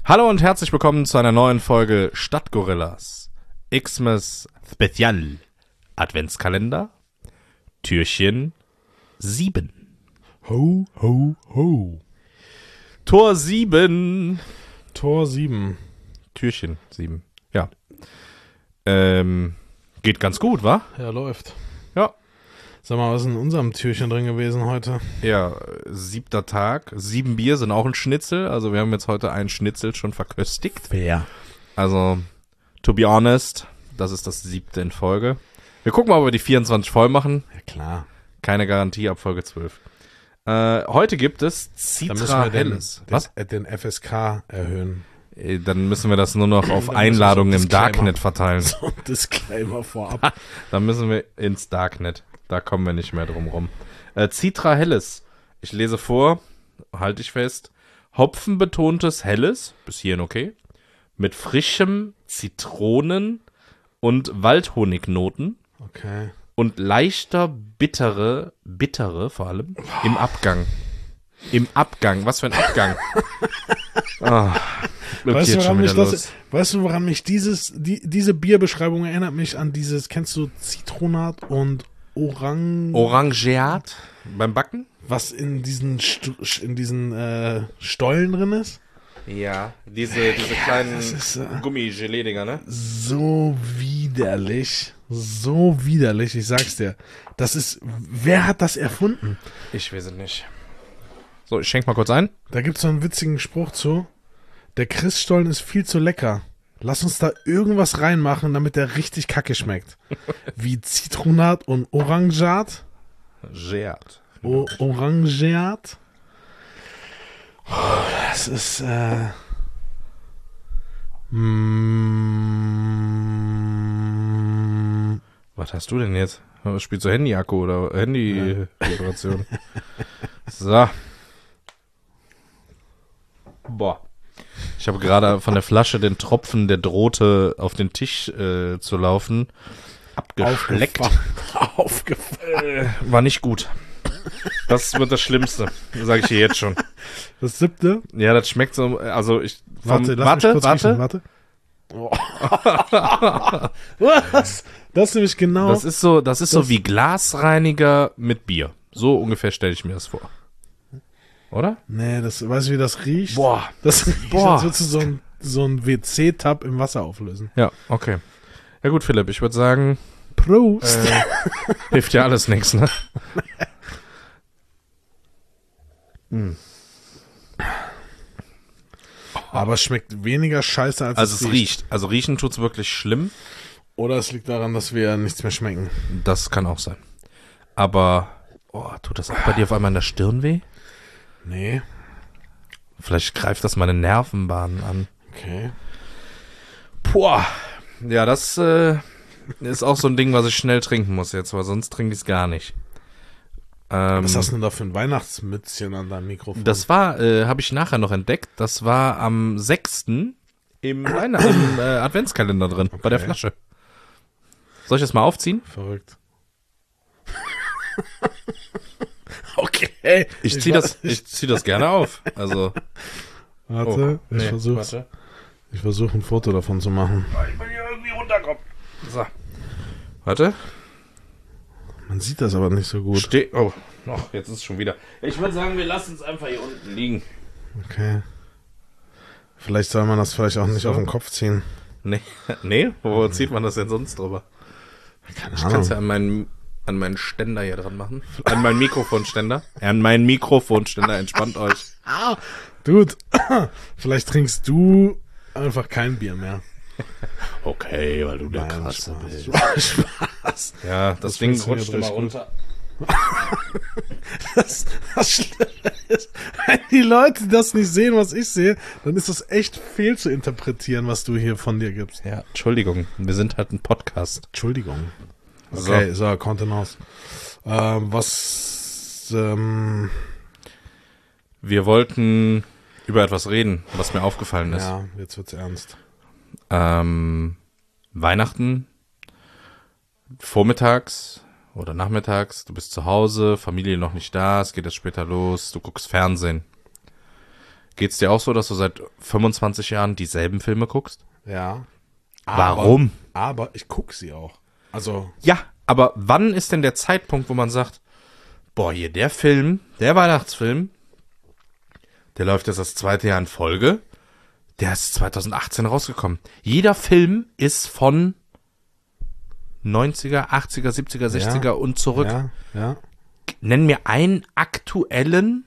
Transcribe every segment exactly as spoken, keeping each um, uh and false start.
Hallo und herzlich willkommen zu einer neuen Folge Stadtgorillas. Xmas Spezial Adventskalender Türchen sieben. Ho, ho, ho. Tor sieben. Tor sieben. Türchen sieben. Ja. Ähm, geht ganz gut, wa? Ja, läuft. Ja. Sag mal, was ist in unserem Türchen drin gewesen heute? Ja, siebter Tag. Sieben Bier sind auch ein Schnitzel. Also wir haben jetzt heute einen Schnitzel schon verköstigt. Fair. Also, to be honest, das ist das siebte in Folge. Wir gucken mal, ob wir die vierundzwanzig voll machen. Ja, klar. Keine Garantie ab Folge zwölf. Äh, heute gibt es Dann müssen Citra wir den, Helles. den, Was? äh, den F S K erhöhen. Äh, Dann müssen wir das nur noch auf Dann Einladungen müssen im wir so ein Darknet verteilen. So ein Disclaimer vorab. Dann müssen wir ins Darknet. Da kommen wir nicht mehr drum rum. Äh, Citra Helles. Ich lese vor, halte ich fest. Hopfenbetontes Helles, bis hierhin okay, mit frischem Zitronen- und Waldhonignoten Okay. und leichter bittere, bittere vor allem, im Abgang. Im Abgang, was für ein Abgang. Ah, Weißt du, geht schon woran mich wieder das, los. weißt du, woran mich dieses, die, diese Bierbeschreibung erinnert mich an dieses, kennst du Zitronat und Orang... Orangeat beim Backen? was in diesen, St- in diesen äh, Stollen drin ist? Ja, diese, diese kleinen das ist, äh, Gummi-Gelee-Dinger, ne? So widerlich. So widerlich, ich sag's dir. Das ist, wer hat das erfunden? Ich weiß es nicht. So, ich schenk mal kurz ein. Da gibt's so einen witzigen Spruch zu. Der Christstollen ist viel zu lecker. Lass uns da irgendwas reinmachen, damit der richtig kacke schmeckt. Wie Zitronat und Orangeat. Geat. O Orangeat. Oh, das ist, äh... Mm, Was hast du denn jetzt? Spielst du Handy-Akku oder Handy-Vibration? So. Boah. Ich habe gerade von der Flasche den Tropfen, der drohte, auf den Tisch äh, zu laufen, abgeschleckt. Aufgefallen. Äh, war nicht gut. Das wird das Schlimmste, sage ich dir jetzt schon. Das siebte. Ja, das schmeckt so, also ich... Vom, Warte, lass warte, mich kurz warte. riechen, warte. Oh. Was? Das ist nämlich genau... Das ist so, das ist Das- so wie Glasreiniger mit Bier. So ungefähr stelle ich mir das vor. Oder? nee, das, weißt du, wie das riecht? Boah. Das riecht, Boah. als würdest du so ein, so ein W C-Tab im Wasser auflösen. Ja, okay. Ja gut, Philipp, ich würde sagen, Prost. äh, hilft ja alles nichts, ne? Aber es schmeckt weniger scheiße, als Also es riecht. Also riechen tut's wirklich schlimm. Oder es liegt daran, dass wir nichts mehr schmecken. Das kann auch sein. Aber, oh, tut das auch bei dir auf einmal in der Stirn weh? Nee. Vielleicht greift das meine Nervenbahnen an. Okay. Boah. Ja, das äh, ist auch so ein Ding, was ich schnell trinken muss jetzt, weil sonst trinke ich es gar nicht. Ähm, Was hast du denn da für ein Weihnachtsmützchen an deinem Mikrofon? Das war, äh, habe ich nachher noch entdeckt, das war am sechsten im, Weihn- im äh, Adventskalender drin, bei der Okay. Flasche. Soll ich das mal aufziehen? Verrückt. Okay. Ich zieh wa- das, ich zieh das gerne auf. Also, Warte, oh, ich nee, versuche warte. ich versuch ein Foto davon zu machen. Ich will hier irgendwie runterkommen. So. Warte. Man sieht das aber nicht so gut. Steh, oh, noch, jetzt ist es schon wieder. Ich würde sagen, wir lassen es einfach hier unten liegen. Okay. Vielleicht soll man das vielleicht auch nicht So. auf den Kopf ziehen. Nee, nee, wo zieht man das denn sonst drüber? Keine Ich kann es ja an meinen, an meinen Ständer hier dran machen. An meinen Mikrofonständer. An meinen Mikrofonständer, entspannt euch. Dude, vielleicht trinkst du einfach kein Bier mehr. Okay, weil du der Nein, Krasse Spaß. bist. Spaß. Ja, das, Das Ding funktioniert rutscht immer richtig gut. runter. Das, das Schlimme ist, wenn die Leute das nicht sehen, was ich sehe, dann ist das echt fehl zu interpretieren, was du hier von dir gibst. Ja, Entschuldigung, wir sind halt ein Podcast. Entschuldigung. So. Okay, so, Kontenance. Ähm, was, ähm, Wir wollten über etwas reden, was mir aufgefallen ist. ja, jetzt wird's ernst. Ähm, Weihnachten, vormittags oder nachmittags, du bist zu Hause, Familie noch nicht da, es geht jetzt später los, du guckst Fernsehen. Geht's dir auch so, dass du seit fünfundzwanzig Jahren dieselben Filme guckst? Ja. Warum? Aber, aber ich gucke sie auch. Also, Ja, aber wann ist denn der Zeitpunkt, wo man sagt, boah, hier der Film, der Weihnachtsfilm, der läuft jetzt das zweite Jahr in Folge, der ist zwanzig achtzehn rausgekommen. Jeder Film ist von neunziger, achtziger, siebziger, sechziger und zurück. ja, ja. Nenn mir einen aktuellen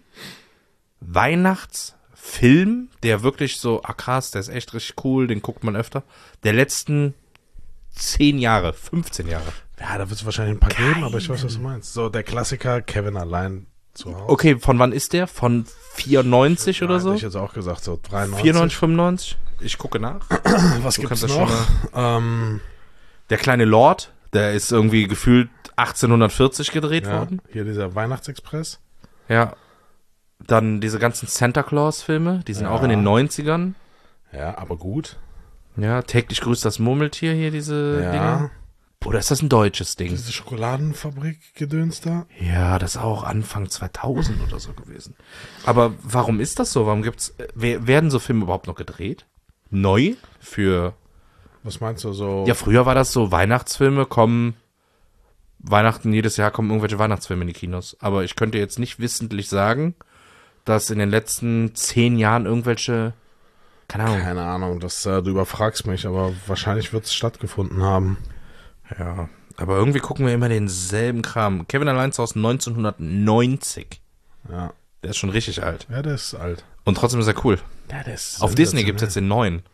Weihnachtsfilm, der wirklich so, ah krass, der ist echt richtig cool, den guckt man öfter, der letzten zehn Jahre, fünfzehn Jahre. Ja, da wird es wahrscheinlich ein paar geben, aber ich weiß, was du meinst. So, der Klassiker Kevin allein zu Hause. Okay, von wann ist der? Von vierundneunzig oder so? Hätte ich jetzt auch gesagt, so dreiundneunzig. vierundneunzig, fünfundneunzig? Ich gucke nach. Was Du gibt's kannst das noch? schon Ähm, Der kleine Lord, der ist irgendwie gefühlt achtzehnhundertvierzig gedreht ja, worden. hier dieser Weihnachtsexpress. Ja. Dann diese ganzen Santa Claus-Filme, die sind Ja. auch in den neunzigern. Ja, aber gut. Ja, täglich grüßt das Murmeltier hier, diese Ja. Dinge. Oder ist das ein deutsches Ding? Diese Schokoladenfabrik-Gedöns da. Ja, das ist auch Anfang zweitausend oder so gewesen. Aber warum ist das so? Warum gibt's, äh, wer- werden so Filme überhaupt noch gedreht? Neu? Für, Was meinst du so? ja, früher war das so, Weihnachtsfilme kommen, Weihnachten, jedes Jahr kommen irgendwelche Weihnachtsfilme in die Kinos. Aber ich könnte jetzt nicht wissentlich sagen, dass in den letzten zehn Jahren irgendwelche, keine Ahnung. Keine Ahnung, das, äh, du überfragst mich, aber wahrscheinlich wird es stattgefunden haben. Ja, aber irgendwie gucken wir immer denselben Kram. Kevin allein zu Hause neunzehnhundertneunzig. Ja. Der ist schon richtig alt. Ja, der ist alt. Und trotzdem ist er cool. Ja, der ist Auf Disney gibt es jetzt den neuen.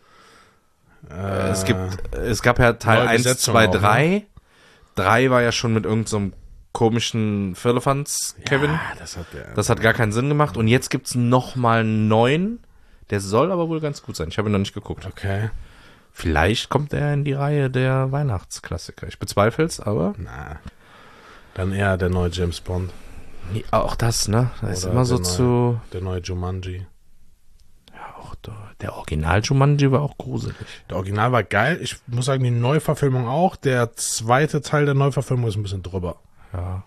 Äh, Es gibt, es gab ja Teil neue eins, Besetzung zwei, auch, ne? drei. drei war ja schon mit irgendeinem so komischen Firlefanz, Kevin. Ja, das hat der. Das hat gar keinen Sinn gemacht. Und jetzt gibt's noch mal einen neuen. Der soll aber wohl ganz gut sein. Ich habe ihn noch nicht geguckt. Okay. Vielleicht kommt er in die Reihe der Weihnachtsklassiker. Ich bezweifle es, aber Na. Dann eher der neue James Bond. nee, auch das, ne? Das ist Oder immer so der neue- zu... Der neue Jumanji. Ja, auch der, der Original Jumanji war auch gruselig. Der Original war geil. Ich muss sagen, die Neuverfilmung auch. Der zweite Teil der Neuverfilmung ist ein bisschen drüber. Ja.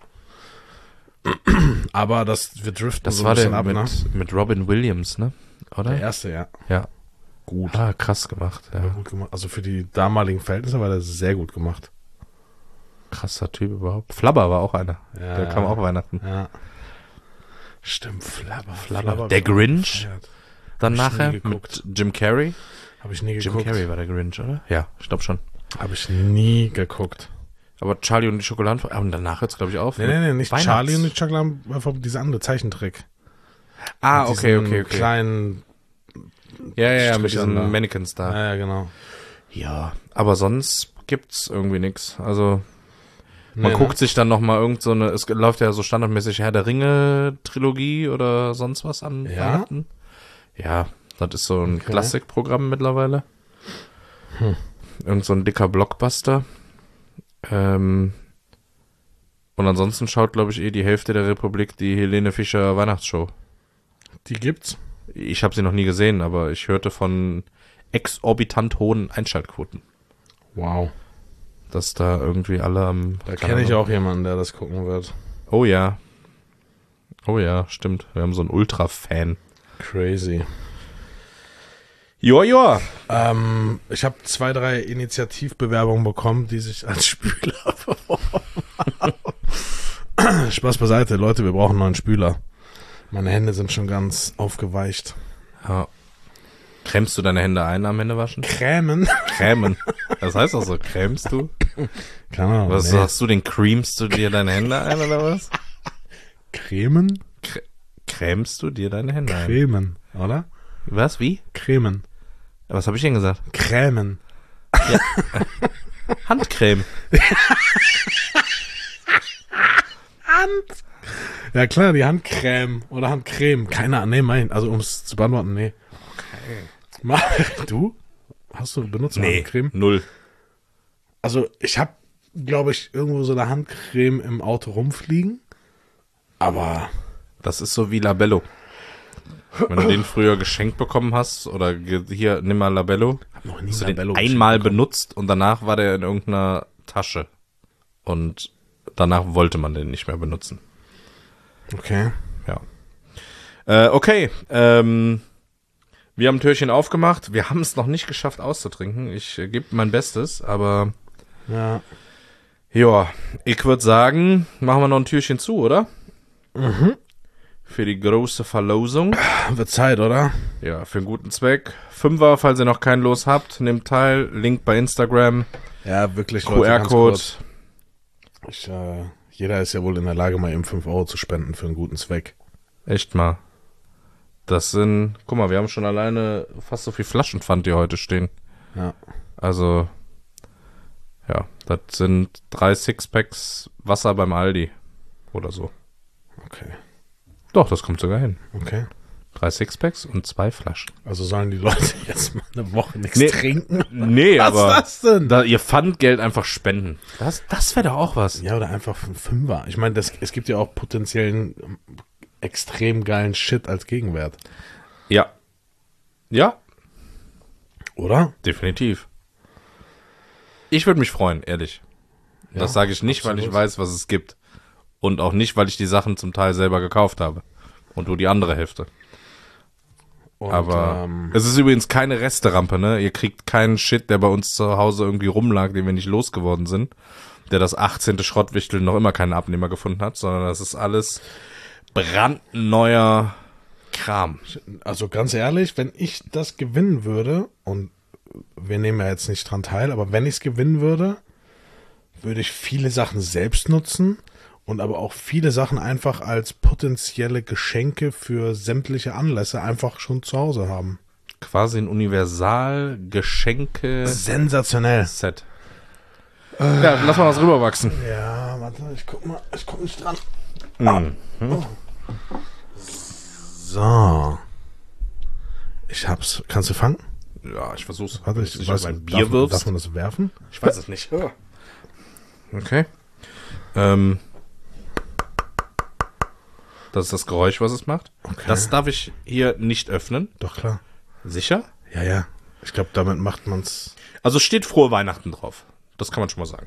Aber das, wir driften Das so war ein der bisschen ab, mit, ne? mit Robin Williams, ne? Oder? Der erste, ja. Ja. Gut. Ah, krass gemacht. War Ja. gut gemacht. Also für die damaligen Verhältnisse war der sehr gut gemacht. Krasser Typ überhaupt. Flabber war auch einer. Ja. Der kam auch Weihnachten. Ja. Stimmt, Flabber. Flabber. Der Grinch. Dann Hab ich nachher nie geguckt. mit Jim Carrey. Habe ich nie Jim geguckt. Carrey war der Grinch, oder? Ja, ich glaube schon. Habe ich nie geguckt. Aber Charlie und die Schokoladen... Ah, und danach hört's, glaube ich, auf. Nee, mit nee, nee, nicht Weihnachts- Charlie und die Chocolate, einfach diese andere Zeichentrick. Ah, Mit okay, diesen okay, okay. kleinen, Ja, ja, ja, mit Strichern diesen da. Mannequins da. ja, ja, genau. Ja, aber sonst gibt's irgendwie nix. Also, man Nee, guckt sich dann noch mal irgend so eine... Es läuft ja so standardmäßig Herr der Ringe-Trilogie oder sonst was an Ja? Weihnachten. Ja, das ist so ein Okay. Klassikprogramm mittlerweile. Hm. Irgend so ein dicker Blockbuster. Ähm, und ansonsten schaut, glaube ich, eh die Hälfte der Republik die Helene Fischer Weihnachtsshow. Die gibt's. Ich habe sie noch nie gesehen, aber ich hörte von exorbitant hohen Einschaltquoten, Wow. dass da irgendwie alle am... Da kenne ich auch jemanden, der das gucken wird. Oh ja. Oh ja, stimmt. Wir haben so einen Ultra-Fan. Crazy. Joa, joa. Ähm, ich habe zwei, drei Initiativbewerbungen bekommen, die sich als Spüler beworben haben. Spaß beiseite, Leute, wir brauchen einen neuen Spüler. Meine Hände sind schon ganz aufgeweicht. Ja. Cremst du deine Hände ein am Händewaschen? Krämen? Cremen. Das heißt auch so, cremst du? Keine Ahnung. Was nee. hast du denn? Creamst du dir deine Hände ein oder was? Cremen? Cremst du dir deine Hände ein? Cremen, oder? Was? Wie? Cremen. Was habe ich denn gesagt? Krämen. Handcreme. Ja klar, die Handcreme oder Handcreme. Keine Ahnung, nee, mein. Also um es zu beantworten, nee. Okay. Du? Hast du benutzt Nee, Handcreme? null. Also ich habe, glaube ich, irgendwo so eine Handcreme im Auto rumfliegen. Aber Das ist so wie Labello. Wenn du den früher geschenkt bekommen hast, oder ge- hier, nimm mal Labello, hab noch nie hast du Labello den geschenkt einmal bekommen. benutzt und danach war der in irgendeiner Tasche. Und danach wollte man den nicht mehr benutzen. Okay. Ja. Äh, okay, ähm, Wir haben ein Türchen aufgemacht. Wir haben es noch nicht geschafft auszutrinken. Ich äh, gebe mein Bestes, aber Ja. ja, ich würde sagen, machen wir noch ein Türchen zu, oder? Mhm. Für die große Verlosung. Wird Zeit, oder? Ja, für einen guten Zweck. Fünfer, falls ihr noch keinen Los habt, nehmt teil. Link bei Instagram. Ja, wirklich, Q R-Code. kurz. Ich, äh, jeder ist ja wohl in der Lage, mal eben fünf Euro zu spenden für einen guten Zweck. Echt mal. Das sind, guck mal, wir haben schon alleine fast so viel Flaschenpfand, die heute stehen. Ja. Also, ja, das sind drei Sixpacks Wasser beim Aldi. Oder so. Okay. Doch, das kommt sogar hin. Okay. Drei Sixpacks und zwei Flaschen. Also sollen die Leute jetzt mal eine Woche nichts Nee. trinken? Nee, Was aber ist das denn? da ihr Pfandgeld einfach spenden. Das, das wäre doch auch was. Ja, oder einfach ein Fünfer. Ich meine, das, es gibt ja auch potenziellen ähm, extrem geilen Shit als Gegenwert. Ja. Ja, Oder? definitiv. Ich würde mich freuen, ehrlich. Ja, das sage ich nicht, weil ich absolut. weiß, was es gibt. Und auch nicht, weil ich die Sachen zum Teil selber gekauft habe. Und du die andere Hälfte. Und, Aber ähm, es ist übrigens keine Resterampe, ne? Ihr kriegt keinen Shit, der bei uns zu Hause irgendwie rumlag, den wir nicht losgeworden sind. Der das achtzehnte Schrottwichtel noch immer keinen Abnehmer gefunden hat, sondern das ist alles brandneuer Kram. also ganz ehrlich, wenn ich das gewinnen würde, und wir nehmen ja jetzt nicht dran teil, aber wenn ich es gewinnen würde, würde ich viele Sachen selbst nutzen und aber auch viele Sachen einfach als potenzielle Geschenke für sämtliche Anlässe einfach schon zu Hause haben. Quasi ein Universal-Geschenke-Set. Sensationell. Ja, lass mal was rüberwachsen. Ja, warte, ich guck mal, ich guck nicht dran. Mhm. So. Ich hab's. Kannst du fangen? Ja, ich versuch's. Warte, ich Wenn du weiß, auf ein darf, Bier wirfst. darf man das werfen? Ich weiß es nicht. Okay. Ähm. Das ist das Geräusch, was es macht. Okay. Das darf ich hier nicht öffnen. Doch, klar. Sicher? Ja, ja. Ich glaube, damit macht man's. Also steht frohe Weihnachten drauf. Das kann man schon mal sagen.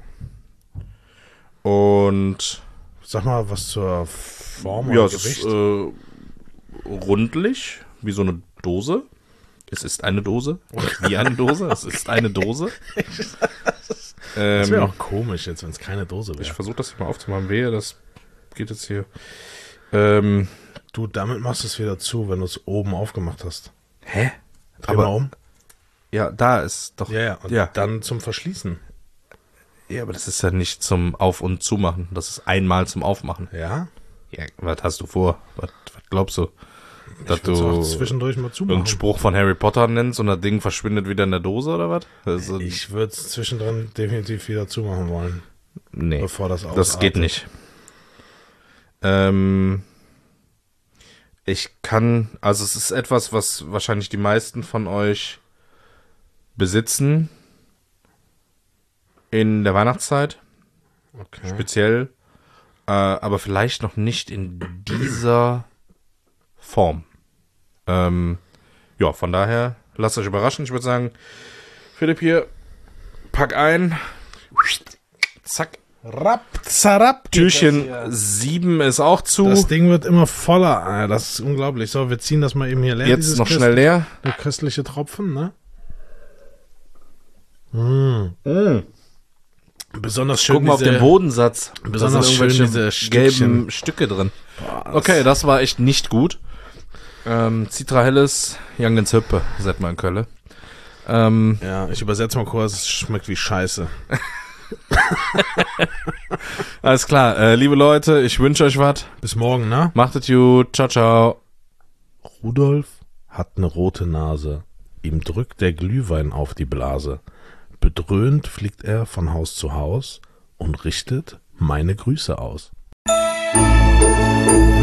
Und Sag mal was zur Form ja, oder es Gewicht. ist äh, rundlich, wie so eine Dose. Es ist eine Dose. Wie eine Dose. Es ist eine Dose. das Ähm, wäre auch komisch jetzt, wenn es keine Dose ich wäre. versuche das hier mal aufzumachen. Wehe, das geht jetzt hier. Ähm, Du, damit machst du es wieder zu, wenn du es oben aufgemacht hast. hä? Dreh Aber- mal um. Ja, da ist doch. Ja, ja. Und ja. dann zum Verschließen. Ja, aber das ist ja nicht zum Auf- und Zumachen. Das ist einmal zum Aufmachen. Ja? Ja, was hast du vor? Was, was glaubst du? Dass Ich würd's auch du zwischendurch mal zumachen. irgendeinen Spruch von Harry Potter nennst und das Ding verschwindet wieder in der Dose oder was? Also, Ich würde es zwischendrin definitiv wieder zumachen wollen, nee, bevor das ausartet. das geht nicht. Ähm, ich kann, also es ist etwas, was wahrscheinlich die meisten von euch besitzen in der Weihnachtszeit. Okay. Speziell, äh, aber vielleicht noch nicht in dieser Form. Ähm, ja, von daher, lasst euch überraschen. Ich würde sagen, Philipp hier, pack ein. Zack. Rapp, zarab. Türchen sieben ist auch zu. Das Ding wird immer voller. Ah, das ist unglaublich. So, wir ziehen das mal eben hier leer. Jetzt dieses noch Köst- schnell leer. Der köstliche Tropfen, ne? Mm. Besonders schön Guck mal auf diese- den Bodensatz. besonders da sind schön irgendwelche diese gelben Stückchen. Stücke drin. Boah, das- Okay, das war echt nicht gut. Ähm, Citra Helles, Jangens Hüppe, sagt man in Köln. Ähm, Ja, ich übersetze mal kurz. Es schmeckt wie Scheiße. alles klar, äh, liebe Leute, ich wünsche euch was. Bis morgen, ne? Macht es gut. Ciao, ciao. Rudolf hat eine rote Nase. Ihm drückt der Glühwein auf die Blase. Bedröhnt fliegt er von Haus zu Haus und richtet meine Grüße aus.